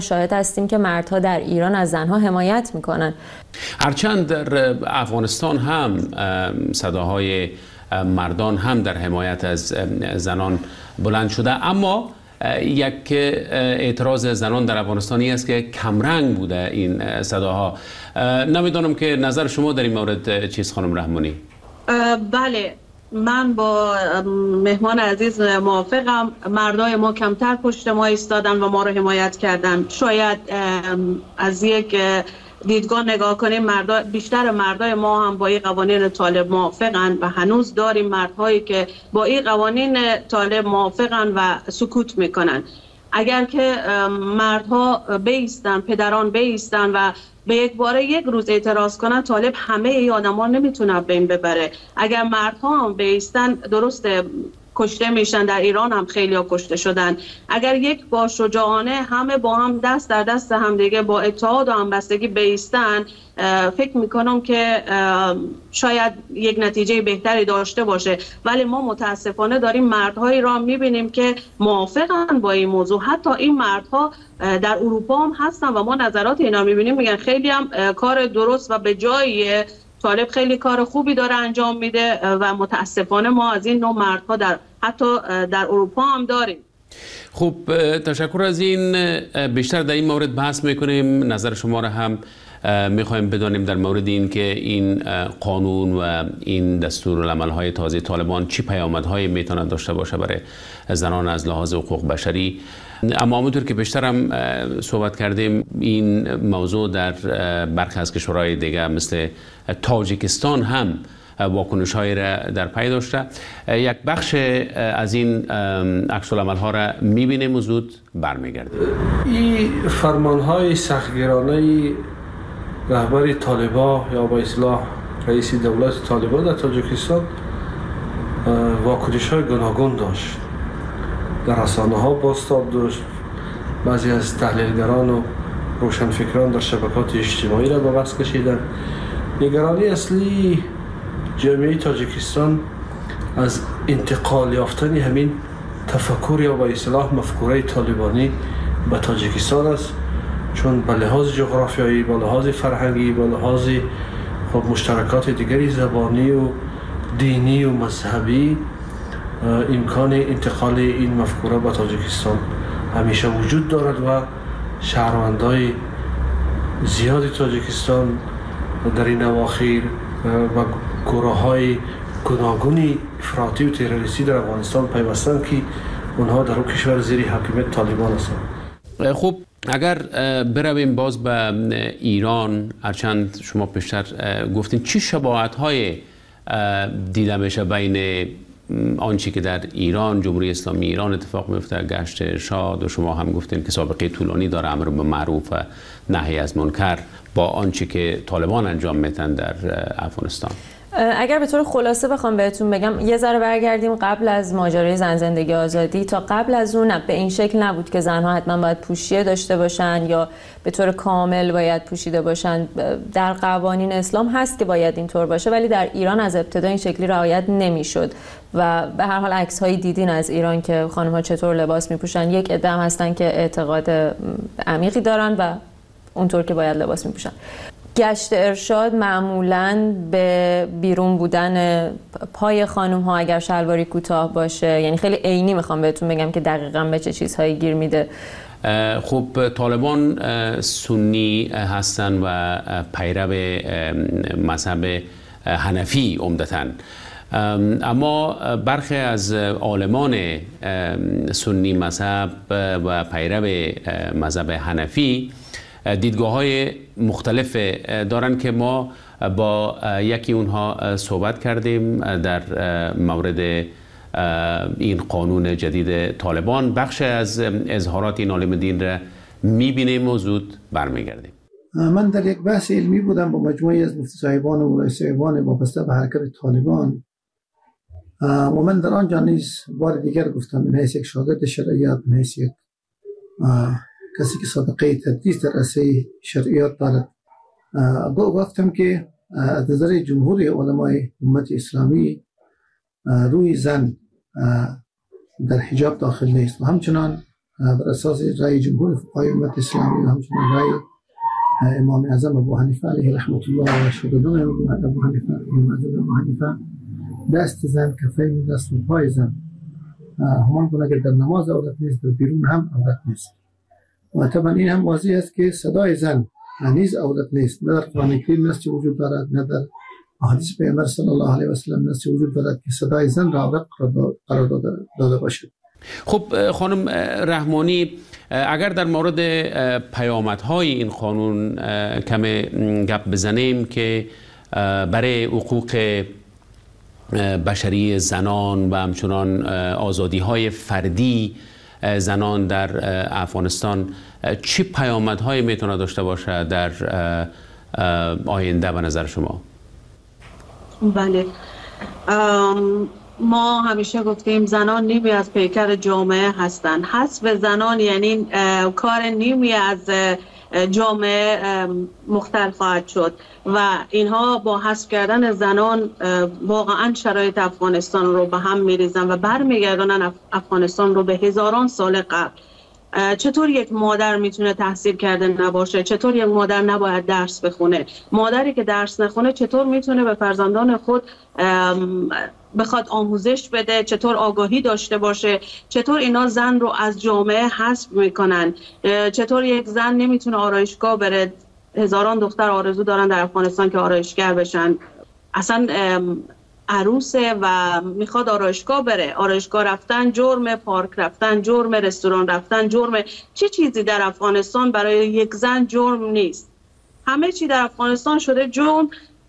شاهد هستیم که مردها در ایران از زنها حمایت میکنن. هرچند در افغانستان هم صداهای مردان هم در حمایت از زنان بلند شده، اما یک اعتراض زنان در افغانستانی است که کمرنگ بوده این صداها. نمیدونم که نظر شما در این مورد چیست خانم رحمانی؟ بله، من با مهمان عزیز موافقم. مردای ما کمتر پشت ما ایستادن و ما رو حمایت کردن. شاید از یک دیدگاه نگاه کنیم بیشتر مردای ما هم با این قوانین طالب موافقن و هنوز داریم مردهایی که با این قوانین طالب موافقن و سکوت میکنن. اگر که مردها بیستن، پدران بیستن و به یک باره یک روز اعتراض کنن، طالب همه ای آدما نمیتونه بین ببره. اگر مردها هم بیستن، درسته کشته میشن، در ایران هم خیلی ها کشته شدن. اگر یک با شجاعانه همه با هم دست در دست هم دیگه با اتحاد و همبستگی بیستن، فکر میکنم که شاید یک نتیجه بهتری داشته باشه. ولی ما متاسفانه داریم مردهایی را میبینیم که موافقن با این موضوع. حتی این مردها در اروپا هم هستن و ما نظرات اینا میبینیم، میگن خیلی هم کار درست و به جاییه، طالب خیلی کار خوبی داره انجام میده و متاسفانه ما از این نوع مردها حتی در اروپا هم داریم. خوب، تشکر از این. بیشتر در این مورد بحث میکنیم. نظر شما را هم میخوایم بدانیم در مورد این که این قانون و این دستورالعمل‌های تازه طالبان چی پیامدهایی میتونه داشته باشه برای زنان از لحاظ حقوق بشری. اما همونطور که بیشتر هم صحبت کردیم، این موضوع در برخی از کشورهای دیگه مثل تاجیکستان هم واکنش‌هایی را در پی داشته. یک بخش از این عکس‌العمل‌ها را می‌بینیم و زود برمیگردیم. این فرمان‌های سختگیرانه رهبر طالبان یا با اصطلاح رئیس دولت طالبان در تاجیکستان واکنش‌های گوناگون داشت. در رسانه‌ها بازتاب داشت. بعضی از تحلیلگران و روشنفکران در شبکات اجتماعی را به بحث کشیدند. نگرانی اصلی جامعه تاجیکستان از انتقال یافتن همین تفکر یا با اصطلاح مفکوره طالبانی به تاجیکستان است، چون به لحاظ جغرافیایی، به لحاظ فرهنگی، به لحاظ مشترکات دیگری زبانی و دینی و مذهبی امکان انتقال این مفکوره به تاجیکستان همیشه وجود دارد و شهروندای زیاد تاجیکستان در این اواخر و گروه‌های گوناگونی افراطی و تروریستی در افغانستان پیوستند که اونها در اون کشور زیر حاکمیت طالبان هستند. خوب، اگر برویم باز به ایران، هرچند شما پیشتر گفتین چی شباهت‌های دیده میشه بین آنچه که در ایران، جمهوری اسلامی ایران اتفاق میفته، گشت ارشاد، و شما هم گفتین که سابقه طولانی داره، امر به معروف و نهی از منکر، با آنچه که طالبان انجام میدن در افغانستان؟ اگر به طور خلاصه بخوام بهتون بگم، یه ذره برگردیم قبل از ماجرای زن زندگی آزادی. تا قبل از اون به این شکل نبود که زنها حتما باید پوشیه داشته باشن یا به طور کامل باید پوشیده باشن. در قوانین اسلام هست که باید اینطور باشه، ولی در ایران از ابتدا این شکلی رعایت نمیشد و به هر حال عکس‌های دیدین از ایران که خانم‌ها چطور لباس میپوشن. یک عده هستن که اعتقاد عمیقی دارن و اونطور که باید لباس میپوشن. گشت ارشاد معمولاً به بیرون بودن پای خانم ها اگر شلواری کوتاه باشه، یعنی خیلی عینی میخوام بهتون بگم که دقیقاً به چه چیزهایی گیر میده. خب، طالبان سنی هستن و پیرو مذهب حنفی عمدتاً، اما برخی از عالمان سنی مذهب و پیرو مذهب حنفی دیدگاه‌های مختلف دارن که ما با یکی اونها صحبت کردیم در مورد این قانون جدید طالبان. بخش از اظهارات این عالم دین را می‌بینیم و زود برمیگردیم. من در یک بحث علمی بودم با مجموعی از مفتی صاحبان و مولای صاحبان وابسته به حرکت طالبان و من در آنجا نیز بار دیگر گفتم، من حیث یک شاگرد شرعیات، من حیث یک کسی که سابقه تدریس در عرصه شرعیات دارد، گفتم که از نظر جمهور علمای امت اسلامی روی زن در حجاب داخل نیست و همچنان بر اساس رأی جمهور فقهای امت اسلامی و همچنین رأی امام اعظم ابو حنیفه علیه رحمت الله و شاگردان ابو حنیفه دست زن کفین دست و پای زن همان گونه که در نماز عورت نیست در بیرون هم عورت نیست و طبعا این هم واضح است که صدای زن نیز عورت نیست، نه در قرآن کریم نصی وجود دارد نه در احادیث پیامبر صلی الله علیه و سلم نصی وجود دارد که صدای زن را عورت قرار داده باشد. خب خانم رحمانی، اگر در مورد پیامدهای این قانون کم گپ بزنیم که برای حقوق بشری زنان و همچنان آزادی‌های فردی زنان در افغانستان چه پیامدهایی میتونه داشته باشه در آینده به نظر شما؟ بله، ما همیشه گفتیم زنان نیمی از پیکر جامعه هستند. حذف زنان یعنی کار نیمی از جامعه مختل خواهد شد و اینها با حذف کردن زنان واقعا شرایط افغانستان رو به هم میریزن و برمیگردونن افغانستان رو به هزاران سال قبل. چطور یک مادر میتونه تحصیل کرده نباشه؟ چطور یک مادر نباید درس بخونه؟ مادری که درس نخونه چطور میتونه به فرزندان خود بخواد آموزش بده؟ چطور آگاهی داشته باشه؟ چطور اینا زن رو از جامعه حذف میکنن؟ چطور یک زن نمیتونه آرایشگاه بره؟ هزاران دختر آرزو دارن در افغانستان که آرایشگر بشن، اصلا عروسه و میخواد آرایشگاه بره. آرایشگاه رفتن جرم، پارک رفتن جرم، رستوران رفتن جرم. چه چیزی در افغانستان برای یک زن جرم نیست؟ همه چی در افغانستان شده جرم.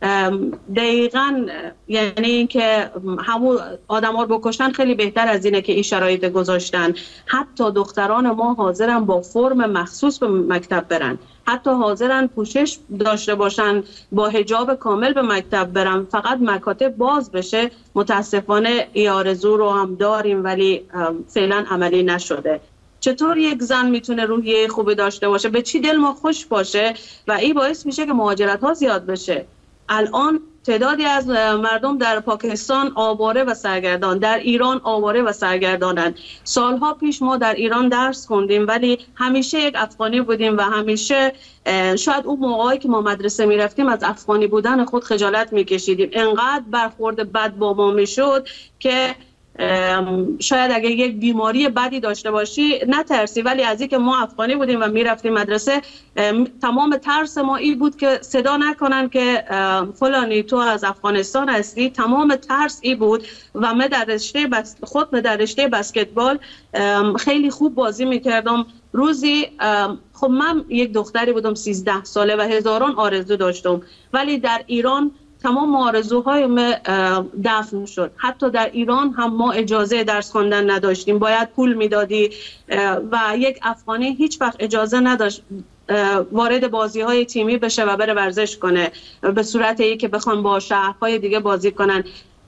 دقیقاً یعنی اینکه همون آدم‌ها رو بکشتن خیلی بهتر از اینه که این شرایط گذاشتن. حتی دختران ما حاضرن با فرم مخصوص به مکتب برن، حتی حاضرن پوشش داشته باشن، با حجاب کامل به مکتب برن، فقط مکاتب باز بشه. متاسفانه این آرزو رو هم داریم ولی فعلا عملی نشده. چطور یک زن میتونه روحیه خوبی داشته باشه، به چی دل ما خوش باشه و این باعث میشه که مهاجرت ها زیاد بشه. الان تعدادی از مردم در پاکستان آواره و سرگردان، در ایران آواره و سرگردانند. سالها پیش ما در ایران درس خوندیم ولی همیشه یک افغانی بودیم و همیشه شاید اون موقعی که ما مدرسه میرفتیم از افغانی بودن خود خجالت میکشیدیم. انقدر برخورد بد با ما میشد که شاید اگه یک بیماری بدی داشته باشی نترسی، ولی از اینکه ما افغانی بودیم و میرفتیم مدرسه تمام ترس ما این بود که صدا نکنن که فلانی تو از افغانستان هستی. تمام ترس این بود و من در رشته بسکتبال خیلی خوب بازی میکردم. روزی خب من یک دختری بودم 13 ساله و هزاران آرزو داشتم ولی در ایران تمام آرزوهای ما دفن شد. حتی در ایران هم ما اجازه درس خواندن نداشتیم، باید پول میدادی و یک افغانی هیچ وقت اجازه نداشت وارد بازی‌های تیمی بشه و بره ورزش کنه به صورت ای که بخوان با شهرهای دیگه بازی کنن.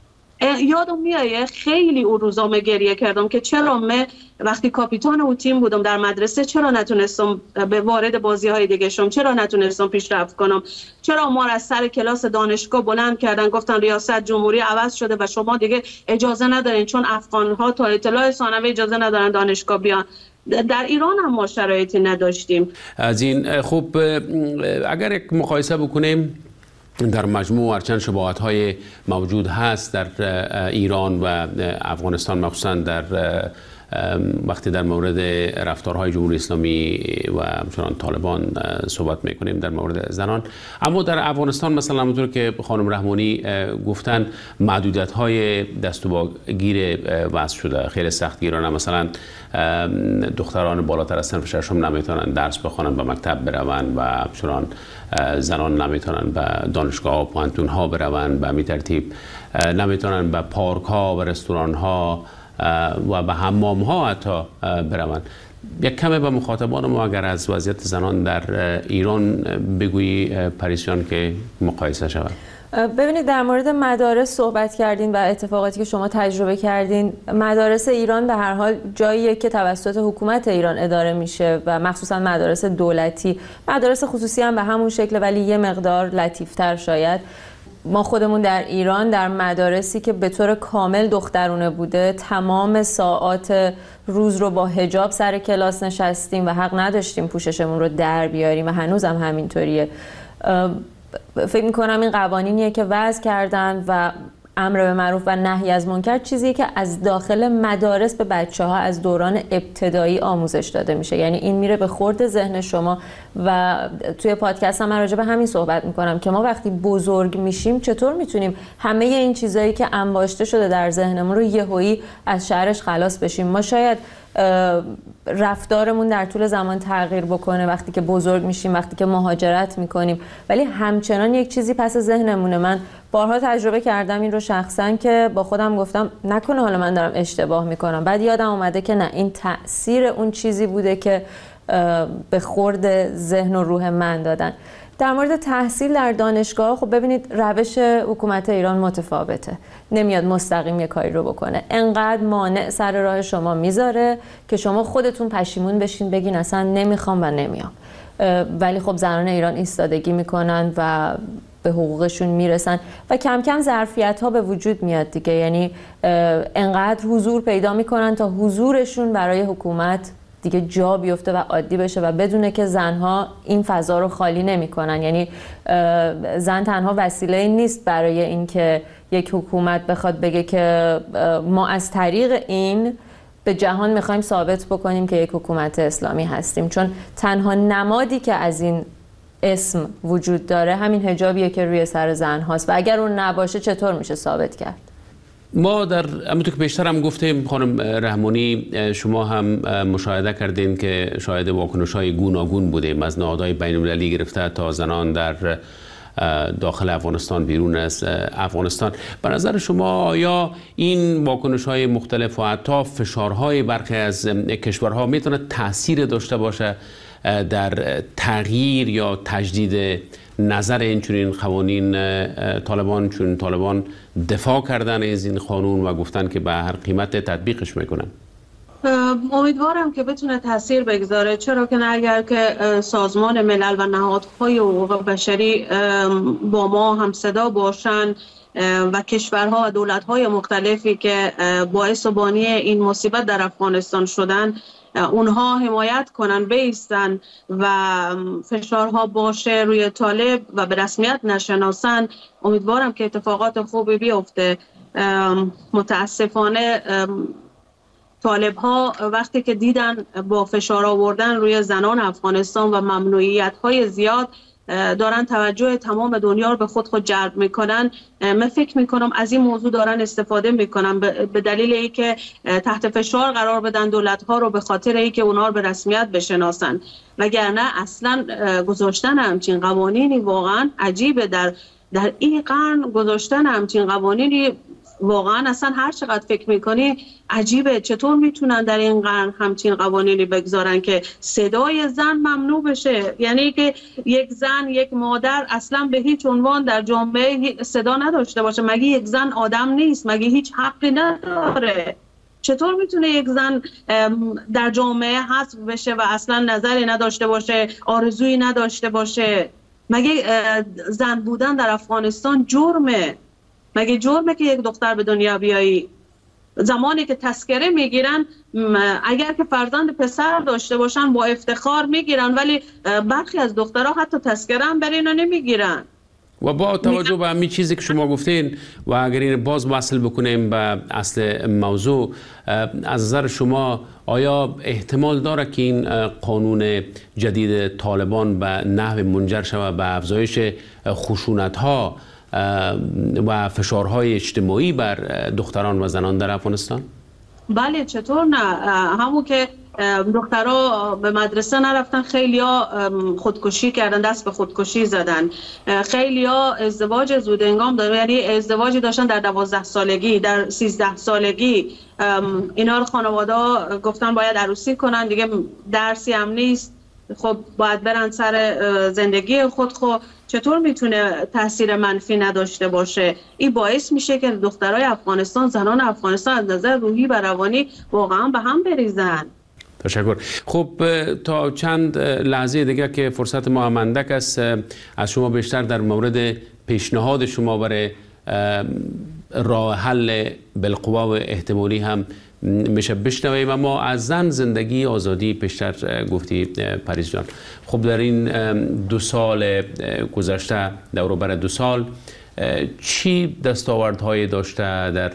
یادم میایه خیلی اون روزا من گریه کردم که چرا من وقتی کاپیتان اون تیم بودم در مدرسه چرا نتونستم به وارد بازی‌های دیگه شم، چرا نتونستم پیشرفت کنم، چرا ما از سر کلاس دانشگاه بلند کردن گفتن ریاست جمهوری عوض شده و شما دیگه اجازه ندارین، چون افغان‌ها تا اطلاع ثانوی اجازه ندارن دانشگاه بیان. در ایران هم ما شرایطی نداشتیم. از این خوب اگر یک مقایسه بکنیم در مجموع هرچند شباهت‌های موجود هست در ایران و افغانستان، مخصوصا در وقتی در مورد رفتارهای جمهوری اسلامی و همچنان طالبان صحبت میکنیم در مورد زنان، اما در افغانستان مثلا همونطور که خانم رحمانی گفتن محدودیت‌های دست و گیر وضع شده، خیلی سختگیرانه. مثلا دختران بالاتر از صنف ششم نمیتونن درس بخونن، به مکتب بروند و همچنان زنان نمیتونن به دانشگاه و پوهنتون ها بروند، به همین ترتیب نمیتونن به پارک ها و رستوران ها و به حمام ها حتی بروند. یک کمی به مخاطبان ما اگر از وضعیت زنان در ایران بگویی پریسیان که مقایسه شود. ببینید در مورد مدارس صحبت کردین و اتفاقاتی که شما تجربه کردین. مدارس ایران به هر حال جاییه که توسط حکومت ایران اداره میشه و مخصوصا مدارس دولتی. مدارس خصوصی هم به همون شکل ولی یه مقدار لطیفتر شاید. ما خودمون در ایران در مدارسی که به طور کامل دخترونه بوده تمام ساعات روز رو با حجاب سر کلاس نشستیم و حق نداشتیم پوششمون رو در بیاریم و هنوزم همینطوریه. فکر میکنم این قوانینیه که وضع کردن و امر به معروف و نهی از منکر چیزیه که از داخل مدارس به بچه‌ها از دوران ابتدایی آموزش داده میشه. یعنی این میره به خورد ذهن شما و توی پادکست هم من راجع به همین صحبت میکنم که ما وقتی بزرگ میشیم چطور میتونیم همه این چیزایی که انباشته شده در ذهنمون رو یهویی از شرش خلاص بشیم. ما شاید رفتارمون در طول زمان تغییر بکنه وقتی که بزرگ میشیم، وقتی که مهاجرت میکنیم، ولی همچنان یک چیزی پس ذهنمونه. من بارها تجربه کردم این رو شخصا که با خودم گفتم نکنه حالا من دارم اشتباه میکنم، بعد یادم اومده که نه، این تأثیر اون چیزی بوده که به خورد ذهن و روح من دادن. در مورد تحصیل در دانشگاه خب ببینید روش حکومت ایران متفاوته، نمیاد مستقیم یه کاری رو بکنه، انقدر مانع سر راه شما میذاره که شما خودتون پشیمون بشین بگین اصلا نمیخوام و نمیام. ولی خب زنان ایران ایستادگی میکنن و به حقوقشون میرسن و کم کم ظرفیت ها به وجود میاد دیگه. یعنی انقدر حضور پیدا میکنن تا حضورشون برای حکومت دیگه جا بیفته و عادی بشه و بدونه که زنها این فضا رو خالی نمی‌کنن. یعنی زن تنها وسیله نیست برای اینکه یک حکومت بخواد بگه که ما از طریق این به جهان می‌خوایم ثابت بکنیم که یک حکومت اسلامی هستیم، چون تنها نمادی که از این اسم وجود داره همین حجابیه که روی سر زن هاست و اگر اون نباشه چطور میشه ثابت کرد؟ ما در همونطور که بیشتر هم گفتیم خانم رحمانی، شما هم مشاهده کردین که شاهد واکنش‌های گوناگون بودیم، از نهادهای بین‌المللی گرفته تا زنان در داخل افغانستان، بیرون از افغانستان. به نظر شما آیا این واکنش‌های مختلف و حتی فشارهای برخی از کشورها میتونه تأثیر داشته باشه در تغییر یا تجدید نظر اینچنین قوانین طالبان، چون طالبان دفاع کردن از این قانون و گفتن که به هر قیمت تطبیقش میکنن؟ امیدوارم که بتونه تاثیر بگذاره، چرا که نه اگر که سازمان ملل و نهادهای حقوق بشری با ما هم صدا باشن و کشورها و دولت‌های مختلفی که باعث و بانی این مصیبت در افغانستان شدن اونها حمایت کنن، بایستن و فشارها باشه روی طالب و به رسمیت نشناسن، امیدوارم که اتفاقات خوبی بیفته. متاسفانه طالب ها وقتی که دیدن با فشار آوردن روی زنان افغانستان و ممنوعیت های زیاد دارن توجه تمام دنیا رو به خود جلب میکنن، من فکر میکنم از این موضوع دارن استفاده میکنن به دلیل اینکه تحت فشار قرار بدن دولت ها رو، به خاطر اینکه اونها رو به رسمیت بشناسن. وگرنه اصلا گذاشتن همچین قوانینی واقعا عجیبه. در این قرن گذاشتن همچین قوانینی واقعا اصلا هر چقدر فکر میکنی عجیبه. چطور میتونن در این قرن همچین قوانینی بگذارن که صدای زن ممنوع بشه؟ یعنی که یک زن، یک مادر اصلا به هیچ عنوان در جامعه صدا نداشته باشه. مگه یک زن آدم نیست؟ مگه هیچ حقی نداره؟ چطور میتونه یک زن در جامعه حذف بشه و اصلا نظری نداشته باشه، آرزویی نداشته باشه؟ مگه زن بودن در افغانستان جرمه؟ مگه جرمه که یک دختر به دنیا بیایی؟ زمانی که تذکره میگیرن، اگر که فرزند پسر داشته باشن با افتخار میگیرن، ولی برخی از دخترها حتی تذکره هم برای اینا نمیگیرن. و با توجه به همین چیزی که شما گفتین و اگر این باز وصل بکنیم به اصل موضوع، از نظر شما آیا احتمال داره که این قانون جدید طالبان به نحو منجر شود به افزایش خشونت‌ها و فشارهای اجتماعی بر دختران و زنان در افغانستان؟ بله، چطور نه؟ همون که دخترها به مدرسه نرفتن، خیلیا خودکشی کردن، دست به خودکشی زدن، خیلیا ازدواج زودهنگام دارن، یعنی ازدواجی داشتن در 12 سالگی، در 13 سالگی. اینا رو خانواده گفتن باید عروسی کنن، دیگه درسی هم نیست، خب باید برن سر زندگی خود. خب چطور میتونه تاثیر منفی نداشته باشه؟ این باعث میشه که دخترای افغانستان، زنان افغانستان از نظر روحی و روانی واقعا به هم بریزن. تشکر. خب تا چند لحظه دیگه که فرصت ما اندک است، از شما بیشتر در مورد پیشنهاد شما برای راه حل بالقوا و احتمالی هم میشه بشنویم. اما از زن، زندگی، آزادی پیشتر گفتی پریز جان. خب در این 2 سال گذشته، دور بر 2 سال، چی دستاوردهای داشته در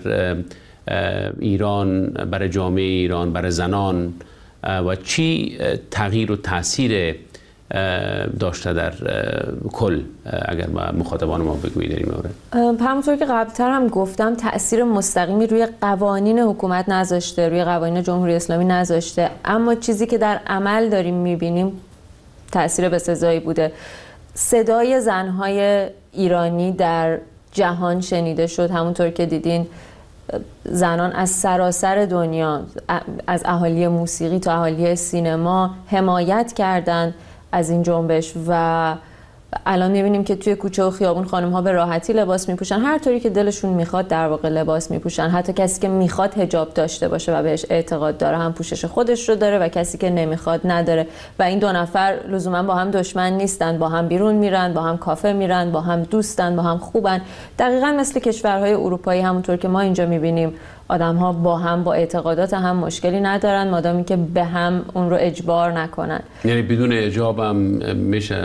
ایران، برای جامعه ایران، برای زنان، و چی تغییر و تاثیر داشته در کل؟ اگر با مخاطبان ما بگویید در این مورد. همونطور که قبلتر هم گفتم، تأثیر مستقیمی روی قوانین حکومت نذاشته، روی قوانین جمهوری اسلامی نذاشته، اما چیزی که در عمل داریم میبینیم تأثیر بسزایی بوده. صدای زنهای ایرانی در جهان شنیده شد. همونطور که دیدین زنان از سراسر دنیا، از اهالی موسیقی تا اهالی سینما، حمایت کردند از این جنبش و الان می‌بینیم که توی کوچه و خیابون خانم‌ها به راحتی لباس می‌پوشن، هر طوری که دلشون میخواد در واقع لباس می‌پوشن. حتی کسی که میخواد حجاب داشته باشه و بهش اعتقاد داره هم پوشش خودش رو داره و کسی که نمیخواد نداره. و این 2 نفر لزوما با هم دشمن نیستن، با هم بیرون میرن، با هم کافه میرن، با هم دوستن، با هم خوبن. دقیقاً مثل کشورهای اروپایی، همونطور که ما اینجا می‌بینیم آدم‌ها با هم، با اعتقادات هم مشکلی ندارن مادامی که به هم اون رو اجبار نکنن. یعنی بدون حجاب هم میشه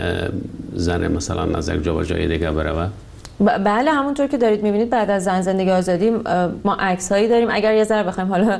زن مثلا از یک جا به جای دیگه بره؟ بله، همونطور که دارید میبینید بعد از زن زندگی آزادی ما عکس هایی داریم. اگر یه ذره بخوایم حالا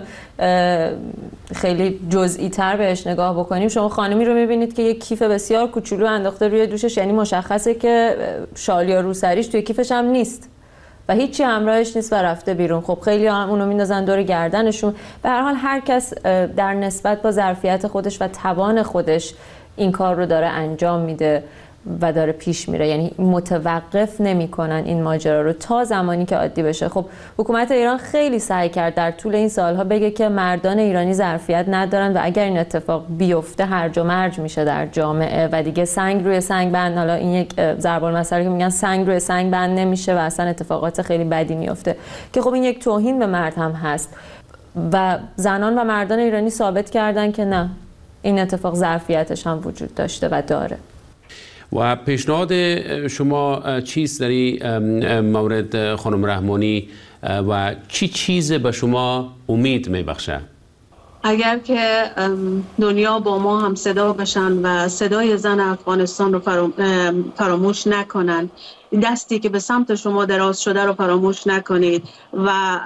خیلی جزئی تر بهش نگاه بکنیم، شما خانمی رو میبینید که یک کیف بسیار کوچولو انداخته روی دوشش، یعنی مشخصه که شال یا روسریش توی کیفش هم نیست و هیچی همراهش نیست و رفته بیرون. خب خیلی هم اونو میندازن دور گردنشون. به هر حال هر کس در نسبت با ظرفیت خودش و توان خودش این کار رو داره انجام میده و داره پیش میره، یعنی متوقف نمیکنن این ماجرا رو تا زمانی که عادی بشه. خب حکومت ایران خیلی سعی کرد در طول این سالها بگه که مردان ایرانی ظرفیت ندارن و اگر این اتفاق بیفته هرج و مرج میشه در جامعه و دیگه سنگ روی سنگ بند، حالا این یک ضرب المثل که میگن سنگ روی سنگ بند نمیشه و اصلا اتفاقات خیلی بدی میفته که خب این یک توهین به مرد هم هست و زنان و مردان ایرانی ثابت کردن که نه، این اتفاق ظرفیتش هم وجود داشته و داره. و پیشنهاد شما چیست در این مورد خانم رحمانی و چی چیز به شما امید میبخشه؟ اگر که دنیا با ما هم صدا بشن و صدای زن افغانستان رو فراموش نکنن، دستی که به سمت شما دراز شده رو فراموش نکنید و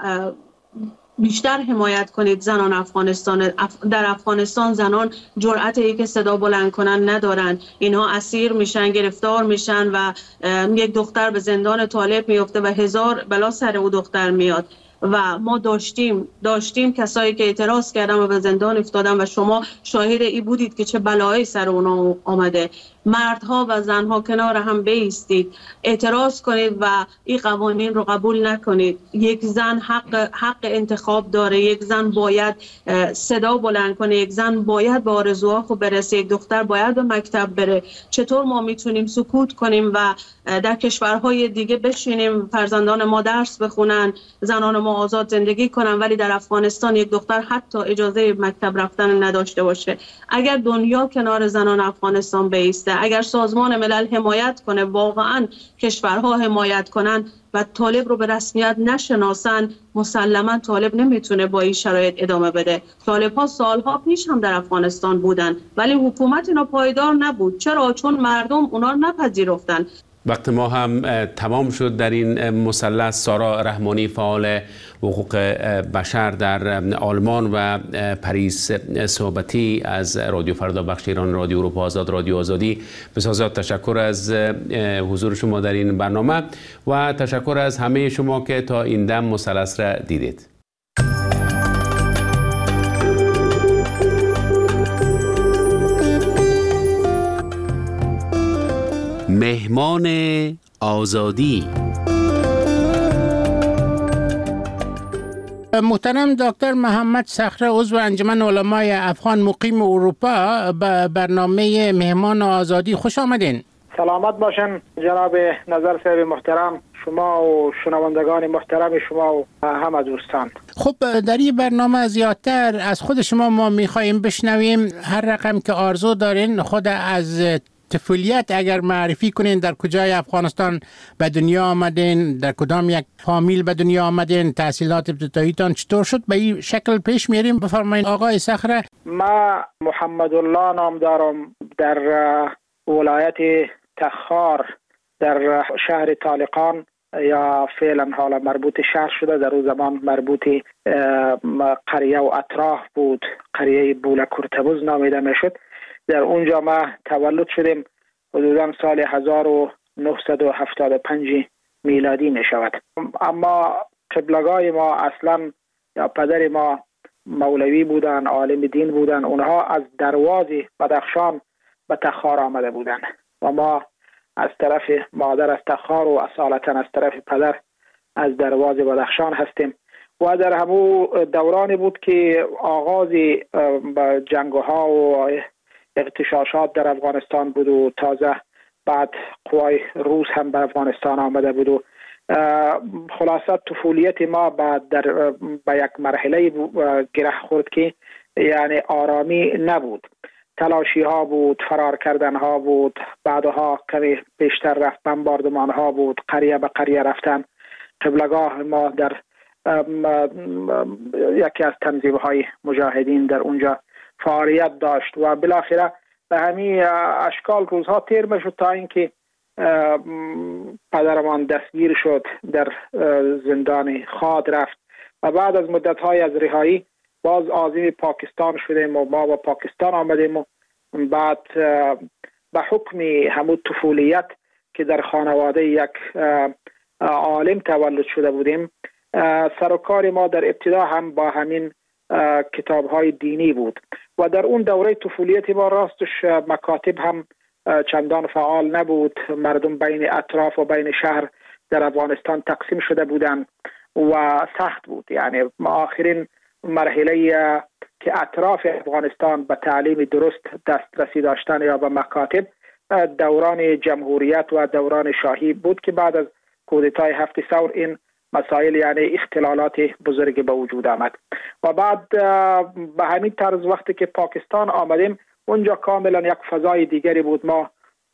بیشتر حمایت کنید زنان افغانستان. در افغانستان زنان جرأتی که صدا بلند کنن ندارن، اینها اسیر میشن، گرفتار میشن و یک دختر به زندان طالب میفته و 1000 بلا سر او دختر میاد و ما داشتیم کسایی که اعتراض کردن و به زندان افتادن و شما شاهد ای بودید که چه بلایی سر اونا آمده. مردها و زنها کنار هم بایستید، اعتراض کنید و این قوانین رو قبول نکنید. یک زن حق انتخاب داره، یک زن باید صدا بلند کنه، یک زن باید به آرزوها خود برسه، یک دختر باید به مکتب بره. چطور ما میتونیم سکوت کنیم و در کشورهای دیگه بشینیم فرزندان ما درس بخونن، زنان ما آزاد زندگی کنن، ولی در افغانستان یک دختر حتی اجازه مکتب رفتن نداشته باشه؟ اگر دنیا کنار زنان افغانستان بایسته، اگر سازمان ملل حمایت کنه، واقعا کشورها حمایت کنن و طالب رو به رسمیت نشناسن، مسلما طالب نمیتونه با این شرایط ادامه بده. طالب ها سالها پیش هم در افغانستان بودن ولی حکومت اینا پایدار نبود. چرا؟ چون مردم اونا رو نپذیرفتن. وقت ما هم تمام شد در این مثلث. سارا رحمانی، فعال حقوق بشر در آلمان، و پریز صحبتی از رادیو فردا، بخش ایران، رادیو اروپا آزاد، رادیو آزادی. بسیار تشکر از حضور شما در این برنامه و تشکر از همه شما که تا این دم مثلث را دیدید. مهمان آزادی. محترم دکتر محمد صخره، عضو انجمن علمای افغان مقیم اروپا، به برنامه مهمان آزادی خوش آمدین. سلامت باشن جناب نظر صاحب محترم، شما و شنوندگان محترم شما و همه دوستان. خب در این برنامه زیادتر از خود شما ما میخواییم بشنویم. هر رقم که آرزو دارین خود از طفولیت اگر معرفی کنین در کجای افغانستان به دنیا آمدین، در کدام یک فامیل به دنیا آمدین، تحصیلات ابتداییتان چطور شد، به این شکل پیش میریم. بفرمایید آقای صخره. ما محمد الله نام دارم، در ولایت تخار در شهر طالقان یا فعلا حالا مربوط شهر شده، در اون زمان مربوط قریه و اطراف بود، قریه بوله کرتبوز نامیده میشد. در اونجا ما تولد شدیم، حدودا سال 1975 میلادی می شود. اما قبلگاه ما اصلا یا پدر ما مولوی بودن، عالم دین بودن. اونها از درواز بدخشان به تخار آمده بودن و ما از طرف مادر از تخار و اصالتا از طرف پدر از درواز بدخشان هستیم. و در همون دورانی بود که آغاز جنگ‌ها و اغتشاشات در افغانستان بود و تازه بعد قوای روس هم به افغانستان آمده بود و خلاصه طفولیت ما به یک مرحله گره خورد که یعنی آرامی نبود. تلاشی ها بود، فرار کردن ها بود، بعدها کمی بیشتر رفت بمباردمان ها بود، قریه به قریه رفتن. قبلگاه ما در یکی از تنظیم های مجاهدین در اونجا فعالیت داشت و بالاخره به همین اشکال روزها تیر میشد تا اینکه پدرمان دستگیر شد، در زندان خاد رفت و بعد از مدت‌های از رهایی باز عازم پاکستان شدیم و ما با پاکستان آمدیم و بعد به حکم همون طفولیت که در خانواده یک عالم تولد شده بودیم، سر و کار ما در ابتدا هم با همین کتاب‌های دینی بود و در اون دوره طفولیت ما راستش مکاتب هم چندان فعال نبود. مردم بین اطراف و بین شهر در افغانستان تقسیم شده بودند و سخت بود. یعنی آخرین مرحله که اطراف افغانستان به تعلیم درست دسترسی داشتن یا به مکاتب دوران جمهوریت و دوران شاهی بود که بعد از کودتای 7 ثور این مسائل یعنی اختلالات بزرگی به وجود آمد و بعد به همین طرز وقتی که پاکستان آمدیم اونجا کاملا یک فضای دیگری بود. ما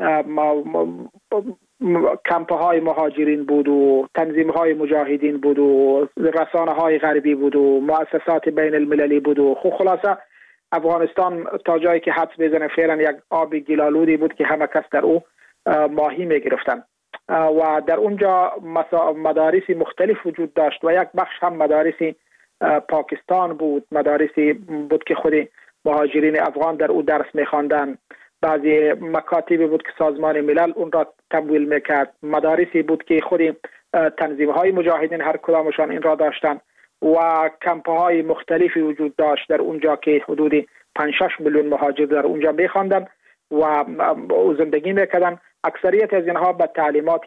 کمپ های مهاجرین بود و تنظیم های مجاهدین بود و رسانه های غربی بود و مؤسسات بین المللی بود و خلاصه افغانستان تا جایی که حدس بزنه فعلا یک آب گلالودی بود که همه کس در او ماهی می گرفتن و در اونجا مدارسی مختلف وجود داشت و یک بخش هم مدارسی پاکستان بود، مدارسی بود که خود مهاجرین افغان در او درس می‌خواندند. بعضی مکاتبی بود که سازمان ملل اون را تمویل میکرد، مدارسی بود که خود تنظیم‌های مجاهدین هر کدامشان این را داشتند و کمپ‌های مختلفی وجود داشت در اونجا که حدود 5-6 میلیون مهاجر در اونجا می‌خواندند و زندگی می‌کردند. اکثریت از اینها به تعلیمات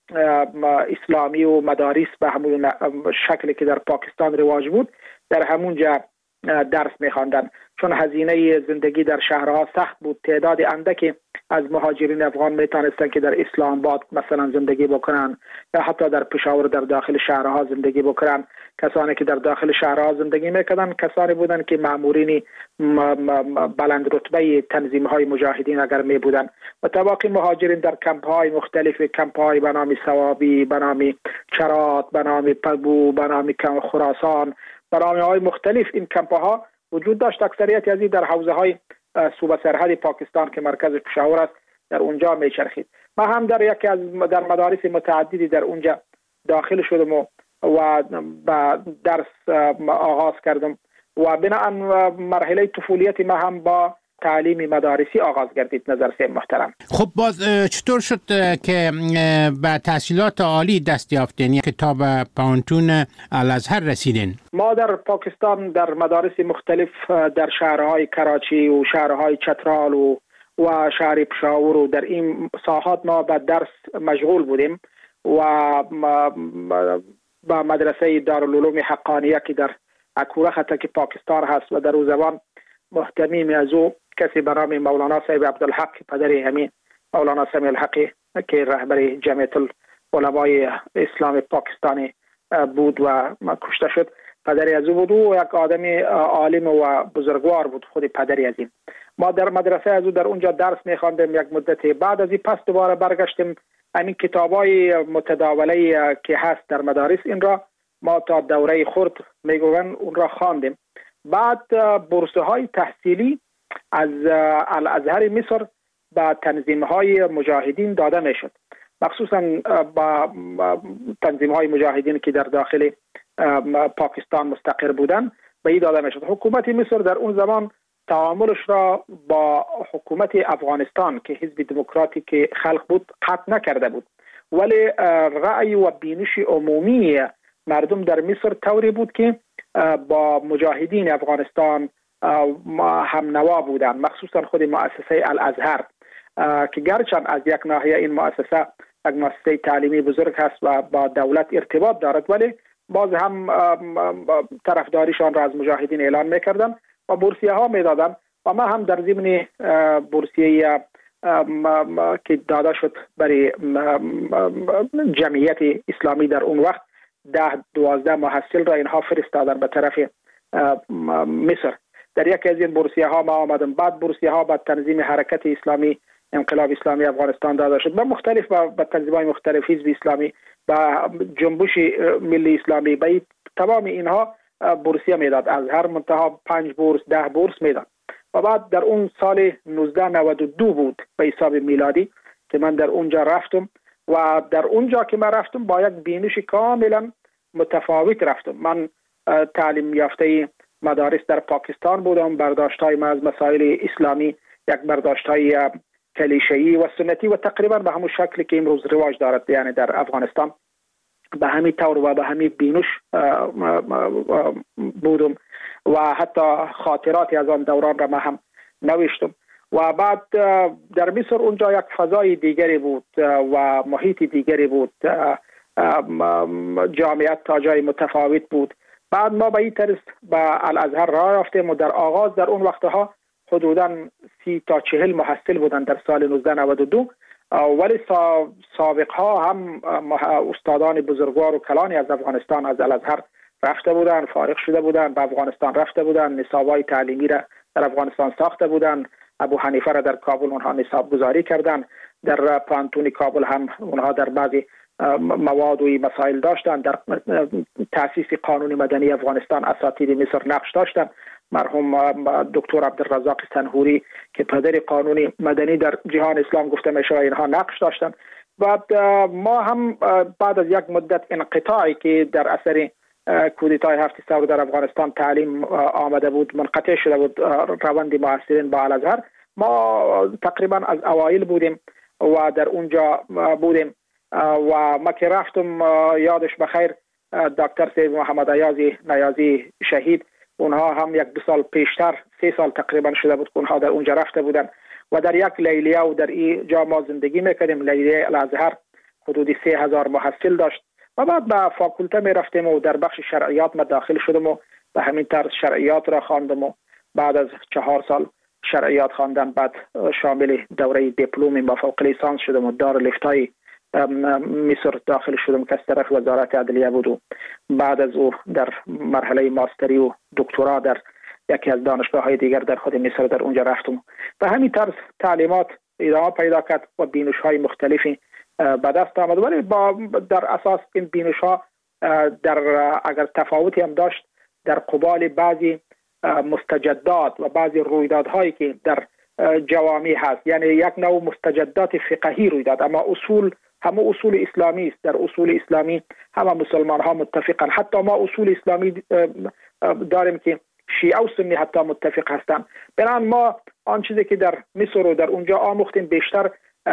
اسلامی و مدارس به همون شکلی که در پاکستان رواج بود در همونجا درس می‌خواندند. چون هزینه زندگی در شهرها سخت بود، تعداد اندکی از مهاجرین افغان میتونستن که در اسلام آباد مثلا زندگی بکنن یا حتی در پشاور در داخل شهرها زندگی بکنن. کسانی که در داخل شهرها زندگی میکردن کسانی بودن که مامورین بلند رتبه تنظیم‌های مجاهدین اگر می بودن و طباقی مهاجرین در کمپ‌های مختلف، کمپ‌های به نام ثوابی، به نام چرات، به نام پگو، به نام خراسان، برنامه‌های مختلف این کمپ‌ها وجود داشت. اکثریت از این در حوزه‌های صوبه سرحد پاکستان که مرکز پشاور است در اونجا میچرخید. ما هم در یکی از در مدارس متعددی در اونجا داخل شدم و با درس آغاز کردم و بناهن مرحله طفولیت ما هم با تعلیم مدارسی آغاز گردید. نظر سیم محترم. خب باز چطور شد که به تحصیلات عالی دست یافتین، کتاب پانتون الازهر رسیدین؟ ما در پاکستان در مدارس مختلف در شهرهای کراچی و شهرهای چترال و شهر پشاور و در این ساحات ما به درس مشغول بودیم و با مدرسه دارالعلوم حقانیه که در اکوره خطه پاکستان هست و در او زبان محتمیم از او کسی به نام مولانا صاحب عبدالحق پدری همین مولانا سمیع الحقی که رهبر جمعیت العلمای اسلام پاکستانی بود و کشته شد، پدری از او بود و یک آدم عالم و بزرگوار بود خود پدری از این ما در مدرسه از او در اونجا درس می‌خواندیم یک مدتی. بعد از این پس دوباره برگشتیم همین کتابای متداوله که هست در مدارس این را ما تا دوره خرد میگوین اون را خواندیم. بعد بورس های تحصیلی از الازهر مصر به تنظیم های مجاهدین داده میشد، مخصوصا با تنظیم های مجاهدین که در داخل پاکستان مستقر بودند به این داده میشد. حکومت مصر در اون زمان تعاملش را با حکومت افغانستان که حزب دموکراتیک خلق بود قطع نکرده بود، ولی رأی و بینش عمومی مردم در مصر طوری بود که با مجاهدین افغانستان هم نوا بودند، مخصوصا خود مؤسسه الازهر که گرچند از یک ناحیه این مؤسسه یک مؤسسه تعلیمی بزرگ هست و با دولت ارتباط دارد، ولی باز هم طرفداریشان را از مجاهدین اعلان میکردن و بورسیه ها میدادن. و ما هم در ضمن بورسیه که داده شد برای جمعیت اسلامی در اون وقت 10-12 محصل را اینها فرستادن به طرف مصر. در یکی از این بورسیه ها ما آمدم. بعد بورسیه ها به تنظیم حرکت اسلامی انقلاب اسلامی افغانستان داده شد، به مختلف به تنظیم های مختلف، حزب اسلامی، به جنبش ملی اسلامی، به تمام اینها بورسیه میداد. از هر منتها 5 بورس 10 بورس میداد. و بعد در اون سال 1992 بود به حساب میلادی که من در اونجا رفتم و در اونجا که من رفتم با یک بینش کاملا متفاوت رفتم. من تعلیم یافته مدارس در پاکستان بودم، برداشت‌های من از مسائل اسلامی یک برداشت‌های کلیشه‌ای و سنتی و تقریبا به همون شکلی که امروز رواج دارد یعنی در افغانستان به همین طور و به همین بینش بودم و حتی خاطراتی از آن دوران را ما هم نوشتم. و بعد در مصر اونجا یک فضای دیگری بود و محیط دیگری بود، جامعیت تا جای متفاوت بود. بعد ما به این طرز به الازهر راه رفتیم و در آغاز در اون وقتها حدوداً 30 تا 40 محصل بودند در سال 1992، ولی سابقها هم استادان بزرگوار و کلانی از افغانستان از الازهر رفته بودند، فارغ شده بودند، به افغانستان رفته بودند، نصاب‌های تعلیمی را در افغانستان ساخته بودند. ابو حنیفه را در کابل اونها نصاب گذاری کردند، در پانتون کابل هم اونها در بعضی مواد و مسائل داشتند. در تأسیس قانون مدنی افغانستان اساتید مصر نقش داشتند. مرحوم دکتر عبدالرزاق سنهوری که پدر قانون مدنی در جهان اسلام گفته میشه اینها نقش داشتند. بعد ما هم بعد از یک مدت انقطاعی که در اثر کودتای 7 سپتامبر در افغانستان تعلیم آمده بود، منقطع شده بود روند معاصرین با الازهر، ما تقریبا از اوایل بودیم و در اونجا بودیم و ما که رفتم یادش بخیر دکتر سید محمد نیازی شهید، اونها هم 1-2 سال پیشتر 3 سال تقریبا شده بود که اونها در اونجا رفته بودن و در یک لیلیه و در این جا ما زندگی میکردیم. لیلیه الازهر حدود 3000 محصل داشت و بعد به فاکولته می رفتیم و در بخش شرعیات ما داخل شدم و به همین طرز شرعیات را خواندم و بعد از 4 سال شرعیات خواندن بعد شامل دوره دیپلم با فوق لیسانس شدم و دارالفتای مصر داخل شدم که از طرف وزارت عدلیه بود و بعد از او در مرحله ماستری و دکترا در یکی از دانشگاه‌های دیگر در خود مصر در اونجا رفتم. به همین طرز تعلیمات ادامه پیدا کرد و بینش‌های مختلفی به دست آمد، ولی در اساس این بینش‌ها اگر تفاوتی هم داشت در قبال بعضی مستجدات و بعضی رویدادهایی که در جوامع هست، یعنی یک نوع مستجدات فقهی روی داد، اما همه اصول اسلامی است. در اصول اسلامی همه مسلمان ها متفقن، حتی ما اصول اسلامی داریم که شیعه و سنی حتی متفق هستند. بنابراین ما آن چیزی که در مصر و در اونجا آموختیم بیشتر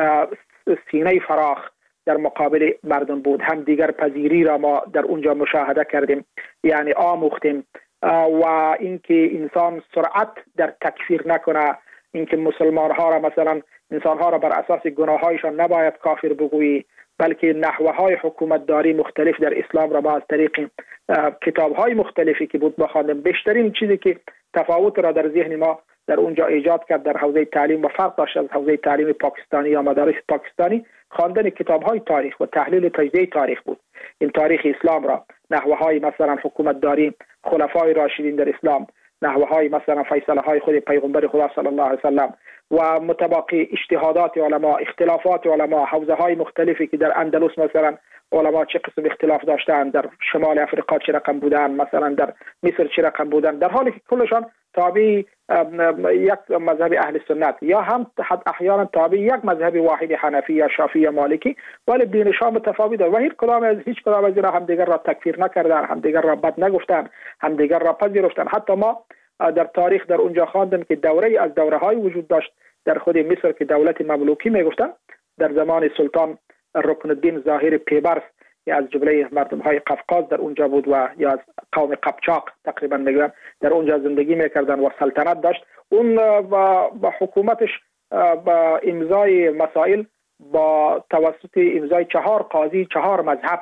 سینه فراخ در مقابل مردم بود. هم دیگر پذیری را ما در اونجا مشاهده کردیم، یعنی آموختیم و اینکه انسان سرعت در تکفیر نکنه، اینکه مسلمان ها را مثلا انسان ها را بر اساس گناه هایشان نباید کافر بگویی، بلکه نحوه های حکومت داری مختلف در اسلام را ما از طریق کتاب های مختلفی که بود بخواندیم. بیشترین چیزی که تفاوت را در ذهن ما در اونجا ایجاد کرد در حوزه تعلیم و فرق داشت از حوزه تعلیم پاکستانی یا مدارس پاکستانی، خواندن کتاب های تاریخ و تحلیل تجزیه تاریخ بود. این تاریخ اسلام را، نحوه های مثلا حکومت داری خلفای راشدین در اسلام، نحوه های مثلا فیصله های خود پیغمبر خدا صلی الله علیه وسلم و متباقی اجتهادات علما، اختلافات علما، حوزه های مختلفی که در اندلس مثلا علما چه قسم اختلاف داشتن، در شمال افریقا چه رقم بودن، مثلا در مصر چه رقم بودن، در حالی که کلشان تابع یک مذهب اهل سنت یا هم احیانا تابع یک مذهب واحد حنفی یا شافعی یا مالکی، ولی دینشان متفاوته و هیچ کدام از اینا هم دیگر را تکفیر نکردن، هم دیگر را بد نگفتن، هم دیگر را پذیرفتن. حتی ما در تاریخ در اونجا خواندیم که دوره از دوره‌های وجود داشت در خود مصر که دولت مملوکی میگفتن، در زمان سلطان رکن الدین ظاهر پیبرس یا از جمله مردم های قفقاز در اونجا بود و یا از قوم قبچاق تقریبا میگن در اونجا زندگی میکردن و سلطنت داشت. اون با حکومتش با امضای مسائل با توسط امضای 4 قاضی 4 مذهب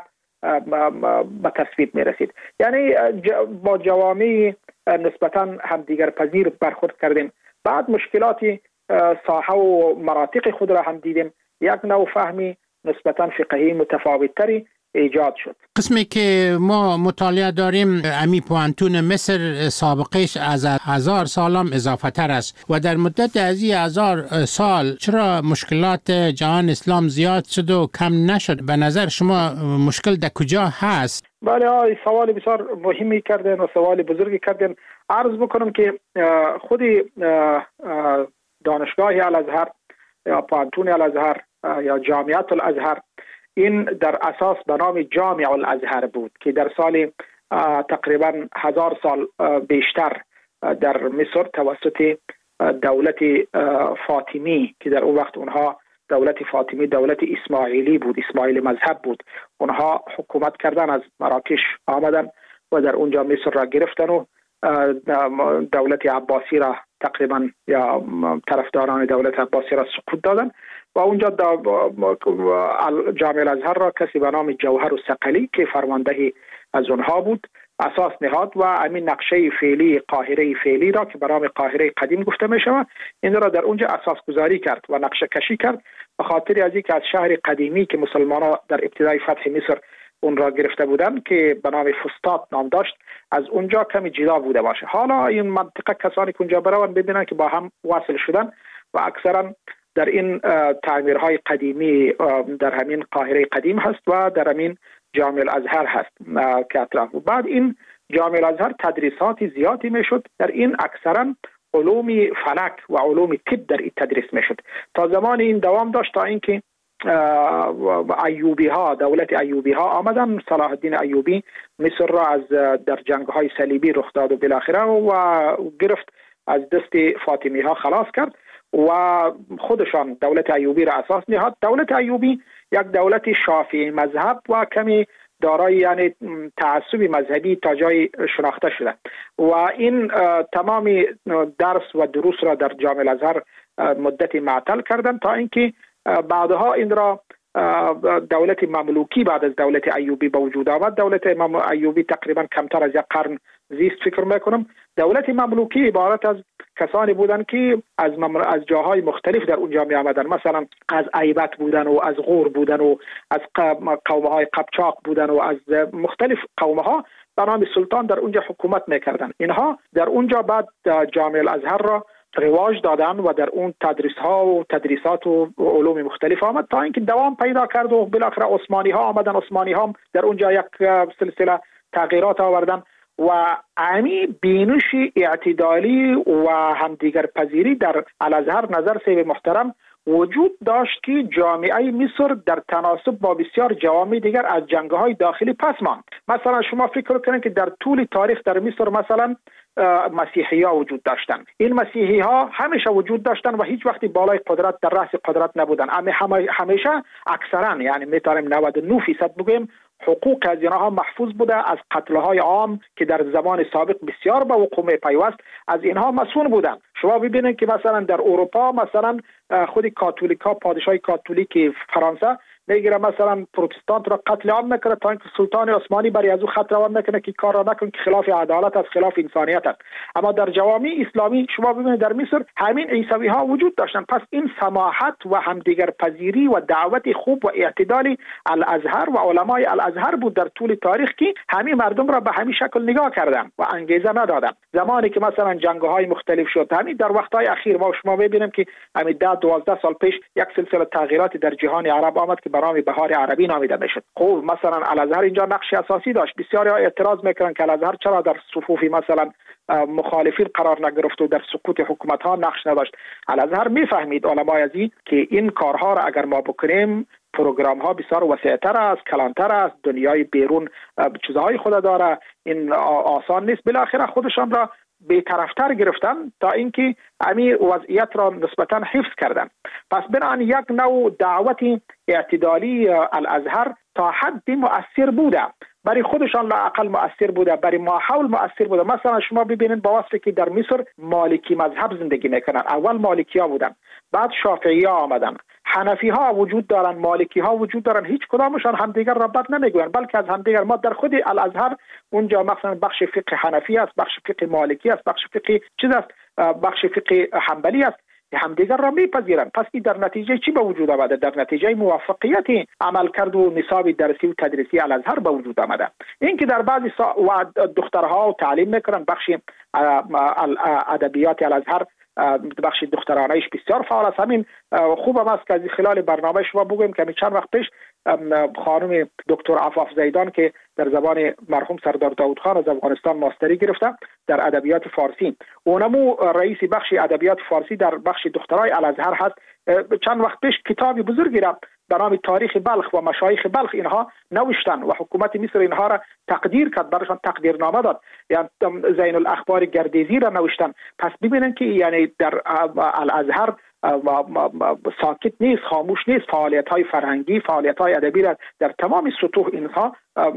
به تصویب میرسید. یعنی با جوامع نسبتا همدیگر پذیر برخورد کردیم. بعد مشکلاتی ساحه و مناطق خود را هم دیدیم، یک نوع فهمی نسبتا فقهی متفاوت‌تری ایجاد شد. قسمی که ما مطالعه داریم امی پوانتون مصر سابقش از 1000 سال هم اضافه تر است و در مدت از 1000 سال چرا مشکلات جهان اسلام زیاد شد و کم نشد؟ به نظر شما مشکل در کجا هست؟ بله، سوال بسیار مهمی کردن و سوال بزرگی کردن. عرض بکنم که خود دانشگاه الازهر یا پوانتون الازهر یا جامعه الازهر این در اساس به نام جامع الازهر بود که در سال تقریبا 1000 سال بیشتر در مصر توسط دولت فاطمی که در اون وقت اونها دولت فاطمی دولت اسماعیلی بود، اسماعیلی مذهب بود، اونها حکومت کردن، از مراکش آمدن و در اونجا مصر را گرفتن و دولت عباسی را تقریبا یا طرفداران دولت عباسی را سقوط دادن و اونجا جامع الازهر را کسی به نام جوهر الثقلی که فرمانده از اونها بود اساس نهاد و همین نقشه فعلی قاهره فعلی را که به نام قاهره قدیم گفته می شود این را در اونجا اساس گذاری کرد و نقشه کشی کرد به خاطر از اینکه از شهر قدیمی که مسلمانان در ابتدای فتح مصر اون را گرفته بودن که به نام فسطاط نام داشت از اونجا کمی جدا بوده باشه. حالا این منطقه کسانی که اونجا برون ببینن که با هم وصل شدن و اکثرا در این تعمیرهای قدیمی در همین قاهره قدیم هست و در همین جامع الازهر هست که اطراف. بعد این جامع الازهر تدریسات زیادی میشد، در این اکثرا علوم فلک و علوم طب در این تدریس میشد تا زمان این دوام داشت تا اینکه ایوبی ها دولت ایوبی ها آمدن، صلاح الدین ایوبی مصر را از در جنگ های صلیبی رخ داد و بالاخره و گرفت از دست فاطمی ها خلاص کرد و خودشان دولت ایوبی را اساس نهاد. دولت ایوبی یک دولت شافعی مذهب و کمی دارای یعنی تعصب مذهبی تا جای شناخته شده و این تمام درس و دروس را در جامع الازهر مدت معطل کردند تا اینکه بعدها این را دولت مملوکی بعد از دولت ایوبی به وجود آمد. دولت ایوبی تقریبا کمتر از یک قرن زیست فکر میکنم. دولت مملوکی عبارت از کسانی بودند که از جاهای مختلف در اونجا می آمدن، مثلا از ایبت بودن و از غور بودن و از قومهای قبچاق بودن و از مختلف قومها به نام سلطان در اونجا حکومت میکردن. اینها در اونجا بعد جامع الازهر را رواج دادن و در اون تدریس‌ها و تدریسات و علوم مختلف آمد تا اینکه دوام پیدا کرد و بالاخره عثمانی ها آمدن. عثمانی ها در اونجا یک سلسله تغییرات آوردن و امی بینش اعتدالی و همدیگر پذیری در الازهر نظر سیب محترم وجود داشت که جامعه مصر در تناسب با بسیار جوامع دیگر از جنگ‌های داخلی پس ماند. مثلا شما فکر کنید که در طول تاریخ در مصر مثلا مسیحی ها وجود داشتن. این مسیحی ها همیشه وجود داشتن و هیچ وقتی بالای قدرت در رأس قدرت نبودن. همیشه اکثرا یعنی میتونیم 99% بگویم حقوق از اینها محفوظ بوده، از قتل‌های عام که در زمان سابق بسیار به وقوع پیوست از اینها مسئول بودند. شما ببینید که مثلا در اروپا مثلا خود کاتولیکا، پادشاه کاتولیک فرانسه میگیره مثلا پروتستانت را قتل عام میکنه تا اینکه سلطان عثمانی برای از او خط روان میکنه که کار را نکن که خلاف عدالت است، خلاف انسانیت است. اما در جوامع اسلامی شما ببینید در مصر همین عیسوی ها وجود داشتن. پس این سماحت و همدیگر پذیری و دعوت خوب و اعتدال الازهر و علمای الازهر بود در طول تاریخ که همین مردم را به همین شکل نگاه کردن و انگیزه ندادن. زمانی که مثلا جنگ‌های مختلف شد، همین در وقت‌های اخیر ما شما ببینیم که همین 10-12 سال پیش یک سلسله تغییراتی در جهان عرب آمد که به نام بهار عربی نامیده میشد. خب مثلا الازهر اینجا نقش اساسی داشت. بسیاری اعتراض میکنن که الازهر چرا در صفوف مثلا مخالفین قرار نگرفت و در سقوط حکومت ها نقش نداشت. الازهر میفهمید علمای ازی که این کارها را اگر ما بکنیم پروگرام ها بسیار وسیع‌تر است، کلانتر است، دنیای بیرون چیزهای خود داره، این آسان نیست. بالاخره خودشان را بی‌طرفتر گرفتن تا اینکه امیر وضعیت را نسبتا حفظ کردن. پس بنابراین یک نوع دعوت اعتدالی الازهر تا حدی مؤثر بوده، برای خودشان لااقل مؤثر بوده، برای ما حول مؤثر بوده. مثلا شما ببینید با وصفی که در مصر مالکی مذهب زندگی میکنن، اول مالکی ها بودن، بعد شافعی ها آمدن، حنفی ها وجود دارن، مالکی ها وجود دارن، هیچ کدامشان همدیگر را بد نمیگوین، بلکه از همدیگر ما در خود الازهر اونجا مثلا بخش فقه حنفی است، بخش فقه مالکی است، بخش فقه چیز است، بخش فقه حنبلی است، همدیگر را میپذیرند. پس این در نتیجه چی به وجود آمده؟ در نتیجه موفقیت عملکرد و نصاب درسی و تدریسی الازهر به وجود آمده. این که در بعضی دخترها تعلیم میکنن، بخش ادبیات الازهر بخش دخترانه‌اش بسیار فعال است. همین خوب است که از خلال برنامه شما بگویم که چند وقت پیش خانم دکتر عفاف زیدان که در زبان مرحوم سردار داود خان از افغانستان ماستری گرفته در ادبیات فارسی، اونمو رئیس بخش ادبیات فارسی در بخش دخترای الازهر هست، چند وقت پیش کتابی بزرگی را به نام تاریخ بلخ و مشایخ بلخ اینها نوشتن و حکومت مصر اینها را تقدیر کرد، برایشان تقدیرنامه داد، یعنی زین الاخبار گردیزی را نوشتن. پس ببینن که یعنی در الازهر ساکت نیست، خاموش نیست، فعالیت‌های فرهنگی، فعالیت‌های ادبی را در تمام سطوح اینها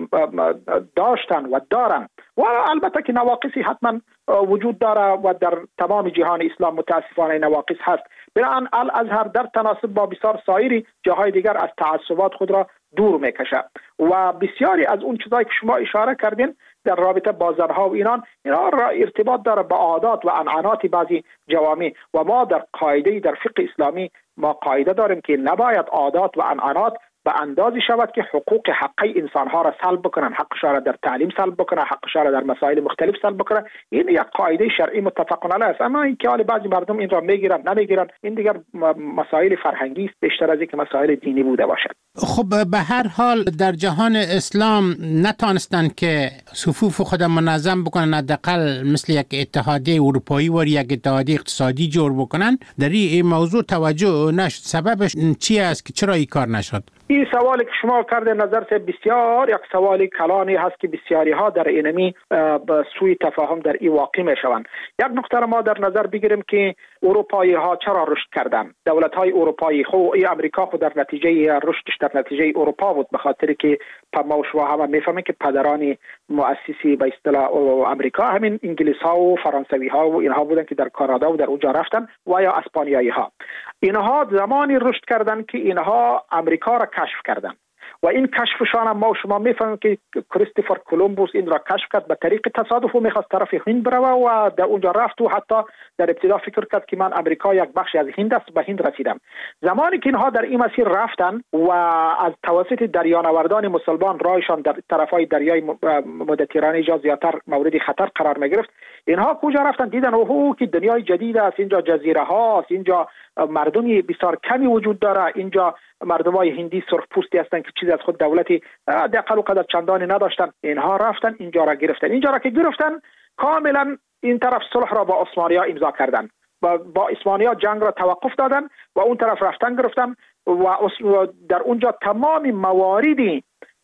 داشتن و دارن. و البته که نواقصی حتما وجود داره و در تمام جهان اسلام متاسفانه نواقص هست. بنابراین الازهر در تناسب با بسیار سایر جاهای دیگر از تعصبات خود را دور میکشه و بسیاری از اون چیزایی که شما اشاره کردین در رابطه با زنها و اینا را ارتباط داره با عادات و عنعنات بعضی جوامع و ما در قاعده در فقه اسلامی ما قاعده داریم که نباید عادات و عنعنات به اندازی شود که حقوق حقی انسانها را سلب بکنن، حقشان را در تعلیم سلب بکنن، حقشان را در مسائل مختلف سلب بکنن. این یک قاعده شرعی متفق علیه است. اما اینکه حال بعضی مردم این را میگیرن نمیگیرن، این دیگر مسائل فرهنگی است بیشتر از اینکه مسائل دینی بوده باشد. خب به هر حال در جهان اسلام نتانستن که صفوف خود منظم بکنن، حداقل مثل یک اتحادیه اروپایی و یک اتحادیه اقتصادی جور بکنن. در این موضوع توجه نشد. سببش چی است که چرا این کار نشد؟ این سوالی که شما کرده نظر سے بسیار یک سوالی کلانی هست که بسیاری ها در اینمی به سوی تفاهم در این واقع می شوند. یک نکته ما در نظر بگیریم که اروپایی ها چرا رشد کردن؟ دولت های اروپایی امریکا خود در نتیجه رشدش در نتیجه اروپا بود، به خاطر که ما و شما هم میفهمیم که پدران مؤسسی به اصطلاح امریکا همین انگلیس ها و فرانسوی ها و اینها بودن که در کانادا و در اونجا رفتن و یا اسپانیایی ها. اینها زمانی رشد کردن که اینها امریکا را کشف کردن و این کشفشان هم ما و شما میفهمیم که کریستوفر کولومبوس این را کشف کرد به طریق تصادف و میخواست طرف هند بروه و در اونجا رفت و حتی در ابتدا فکر کرد که من امریکا یک بخشی از هند است، به هند رسیدم. زمانی که اینها در این مسیر رفتن و از توسط دریانوردان مسلمان راهشان در طرفای دریای مدیترانه اینجا زیادتر مورد خطر قرار میگرفت، اینها کجا رفتن؟ دیدن اوه که دنیای جدید است، اینجا جزیره هاست، اینجا مردمی بسیار کمی وجود داره، اینجا مردمای هندی سرخ پوستی هستند که چیزی از خود دولتی دقل و قدر چندانی نداشتن. اینها رفتن اینجا را گرفتن. اینجا را که گرفتن کاملا این طرف صلح را با عثمانی‌ها امضا کردن، با عثمانی‌ها جنگ را توقف دادن و اون طرف رفتن گرفتن و در اونجا تمام مواردی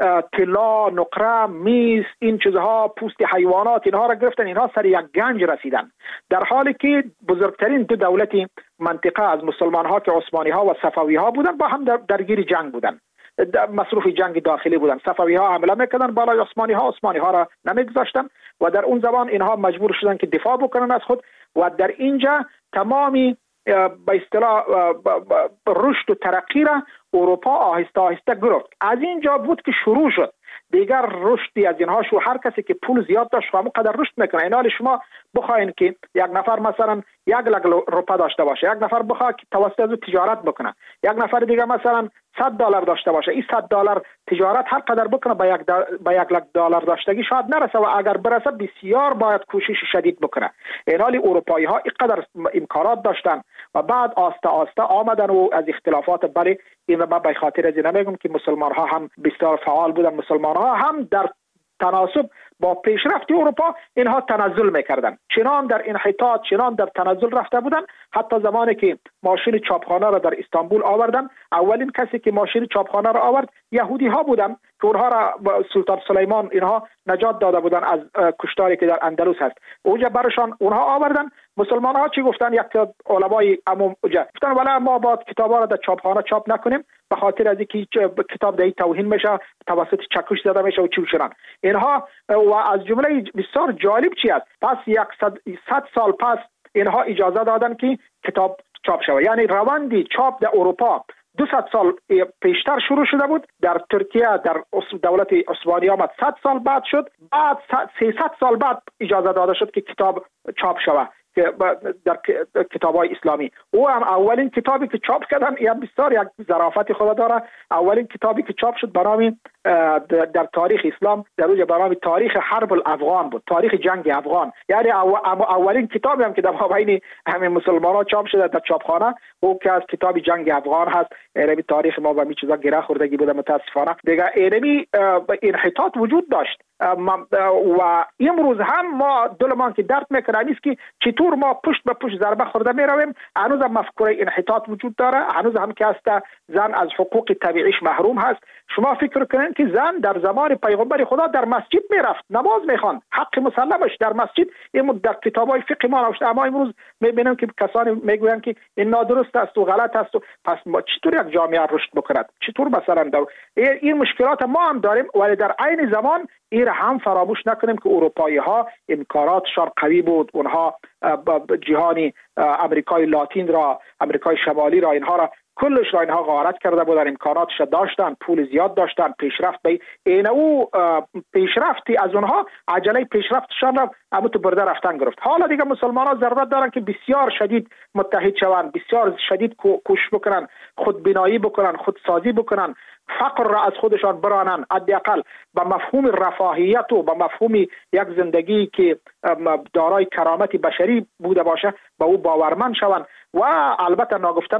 طلا، نقره، میز، این چیزها، پوست حیوانات، اینها را گرفتن. اینها سر یک گنج رسیدن، در حالی که بزرگترین دو دولتی منطقه از مسلمان ها که عثمانی ها و صفوی ها بودن با هم درگیر جنگ بودن، مصروف جنگ داخلی بودن. صفوی ها حمله میکردن بالای عثمانی ها را نمیگذاشتن و در اون زمان اینها مجبور شدن که دفاع بکنن از خود و در اینجا تمامی به اصطلاح رشد و ترقی را اروپا آهسته آهسته گرفت. از اینجا بود که شروع شد دیگر رشدی از اینها شو. هر کسی که پول زیاد داشت همون قدر رشد میکنه. این حال شما بخواین که یک نفر مثلا 1 لک روپا داشته باشه، یک نفر بخواد که توسط از تجارت بکنه، یک نفر دیگه مثلا $100 داشته باشه، این $100 تجارت هر قدر بکنه به 1 لک دلار داشتگی شاید نرسه و اگر برسه بسیار باید کوشش شدید بکنه. این حال اروپایی ها اینقدر امکانات داشتن و بعد آسته آسته آمدن و از اختلافات بله این و به خاطر از این نمیگم که مسلمان ها هم بسیار فعال بودن، مسلمان ها هم در تناسب با پیشرفت اروپا اینها تنزل میکردن، چنان در انحطاط چنان در تنزل رفته بودن. حتی زمانی که ماشین چاپخانه را در استانبول آوردن، اولین کسی که ماشین چاپخانه را آورد یهودی ها بودن که اونها را سلطان سلیمان اینها نجات داده بودن از کشتاری که در اندلس هست. اونجا برشان اونها آوردن. مسلمان ها چی گفتن؟ یک علمای عموم گفتن ولی ما با کتابا را در چاپخانه چاپ نکنیم به خاطر از اینکه کتاب در توهین میشه، توسط چکش زده میشه و چی شدن اینها. و از جمله بسیار جالب چی است؟ پس 100 سال پس اینها اجازه دادن که کتاب چاپ شود. یعنی روندی چاپ در اروپا 200 سال پیشتر شروع شده بود. در ترکیه در دولت عثمانی آمد 100 سال بعد شد، بعد 300 سال بعد اجازه داده شد که کتاب چاپ شود در کتاب‌های اسلامی. او هم اولین کتابی که چاپ کردن یا بسیار یک ظرافت خود داره. اولین کتابی که چاپ شد به نام در تاریخ اسلام در روز به نام تاریخ حرب الافغان بود، تاریخ جنگ افغان. یعنی اولین کتابی هم که در مابین همین مسلمان‌ها چاپ شده در چاپخانه او که از کتاب جنگ افغان هست. اینمی تاریخ ما و می چیزا گره خوردگی بوده متاسفانه. دیگه اینمی انحطاط وجود داشت و امروز هم ما دلمان که درد میکنه نیست که چطور ما پشت به پشت ضربه خورده می رویم. هنوز هم مفکوره انحطاط وجود داره، هنوز هم که است زن از حقوق طبیعیش محروم هست. شما فکر کنین که زن در زمان پیغمبر خدا در مسجد میرفت نماز میخواند، حق مسلمش در مسجد. این در کتابای فقه ما نوشته، اما امروز میبینیم که کسانی میگویند که این نادرست است و غلط است. و پس ما چطور یک جامعه رشد بکند؟ چطور مثلا در این مشکلات ما هم داریم، ولی در عین زمان این هم فراموش نکنیم که اروپایی ها امکاناتشان قوی بود. اونها جهانی امریکای لاتین را، امریکای شمالی را، اینها را کلش را اینها غارت کرده بودن، امکاناتش داشتن، پول زیاد داشتن، پیشرفت به این او پیشرفتی از اونها عجله پیشرفتشان را اموت برده رفتن گرفت. حالا دیگه مسلمان ها ضرورت دارن که بسیار شدید متحد شوند، بسیار شدید کوشش بکنن، خودبینایی بکنن، خودسازی بکنن، فقر را از خودشان برانن، حداقل به مفهوم رفاهیت و به مفهوم یک زندگی که دارای کرامت بشری بوده باشه به او باورمند شوند. و البته ناگفته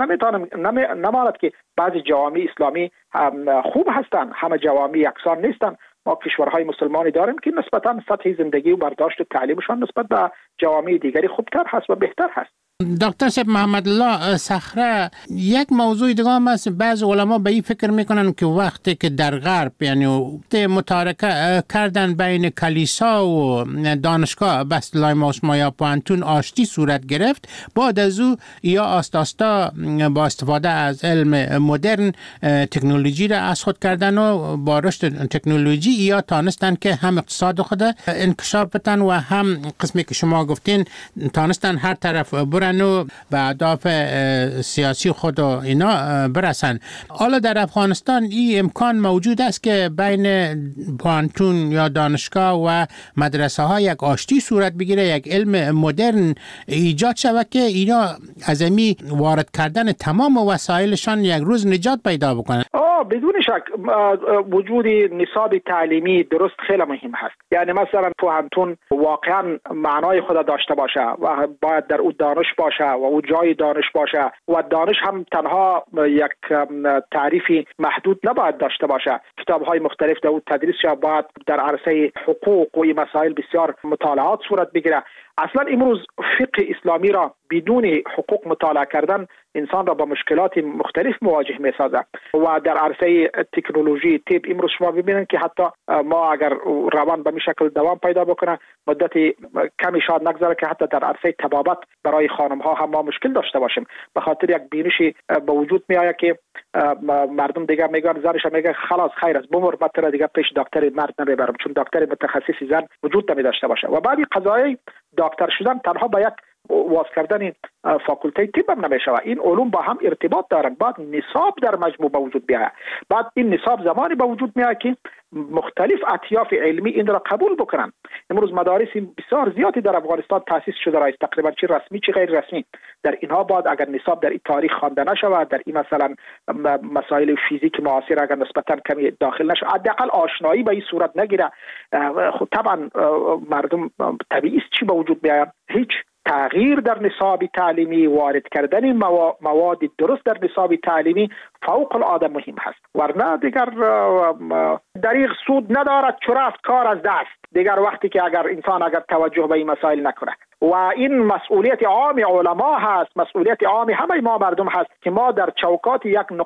نماند که بعضی جوامع اسلامی خوب هستند، همه جوامع یکسان نیستند. ما کشورهای مسلمانی داریم که نسبتاً سطح زندگی و برداشت تعلیمشان نسبت به جوامع دیگری خوبتر هست و بهتر هست. دکتر صاحب محمد الله صخره، یک موضوع دیگه هم است. بعض علما به این فکر میکنن که وقتی که در غرب یعنی متارکه کردن بین کلیسا و دانشگاه به اصطلاح ما یا پوانتون آشتی صورت گرفت، بعد از او یا آستا با استفاده از علم مدرن تکنولوژی را از خود کردن و با رشد تکنولوژی یا تانستن که هم اقتصاد خود انکشاف بدن و هم قسمی که شما گفتین تانستن هر طرف برن و به اهداف سیاسی خود و اینا برسن. حالا در افغانستان این امکان موجود است که بین پوانتون یا دانشگاه و مدرسه ها یک آشتی صورت بگیره، یک علم مدرن ایجاد شود که اینا از امی وارد کردن تمام وسایلشان یک روز نجات پیدا بکنن. بدون شک وجود نصاب تعلیمی درست خیلی مهم هست. یعنی مثلا پوانتون واقعا معنای خود داشته باشه و باید در او دانش باشه و او جای دانش باشه و دانش هم تنها یک تعریفی محدود نباید داشته باشه. کتاب‌های مختلف در او تدریس شود، باید در عرصه حقوق و این مسائل بسیار مطالعات صورت بگیره. اصلا امروز فقه اسلامی را بدون حقوق مطالعه کردن انسان را با مشکلات مختلف مواجه می سازد. و در عرصه تکنولوژی طب امروز شما ببینید که حتی ما اگر روان به این شکل دوام پیدا بکنه مدت کمی شاید نگذره که حتی در عرصه طبابت برای خانم ها هم ما مشکل داشته باشیم، به خاطر یک بینشی به وجود می آید که مردم دیگه میگن، زنش میگه خلاص خیر است بمر، بعد دیگه پیش دکتر مرد نمیبرم چون دکتر متخصص زن وجود نمی داشته باشه. و بعد قضایای دکتر شدن تنها به یک واز کردن فاکولته طب هم نمیشه. این علوم با هم ارتباط دارند. بعد نصاب در مجموع به وجود بیاید. بعد این نصاب زمانی به وجود میاد که مختلف اطیاف علمی این را قبول بکنن. امروز مدارس بسیار زیادی در افغانستان تاسیس شده است، تقریبا چه رسمی چه غیر رسمی. در اینها بعد اگر نصاب در این تاریخ خوانده نشود، در این مثلا مسائل فیزیک معاصر اگر نسبتا کمی داخل نشود، حداقل آشنایی به این صورت نگیره، خب طبعا مردم طبیعی است چی به وجود میاد؟ هیچ تغییر در نصاب تعلیمی، وارد کردن مواد درست در نصاب تعلیمی فوق العاده مهم هست. ورنه دیگر دریغ سود ندارد چو رفت کار از دست. دیگر وقتی که اگر توجه به این مسائل نکنه و این مسئولیت عام علما هست، مسئولیت عام همه ما مردم هست که ما در چوکات یک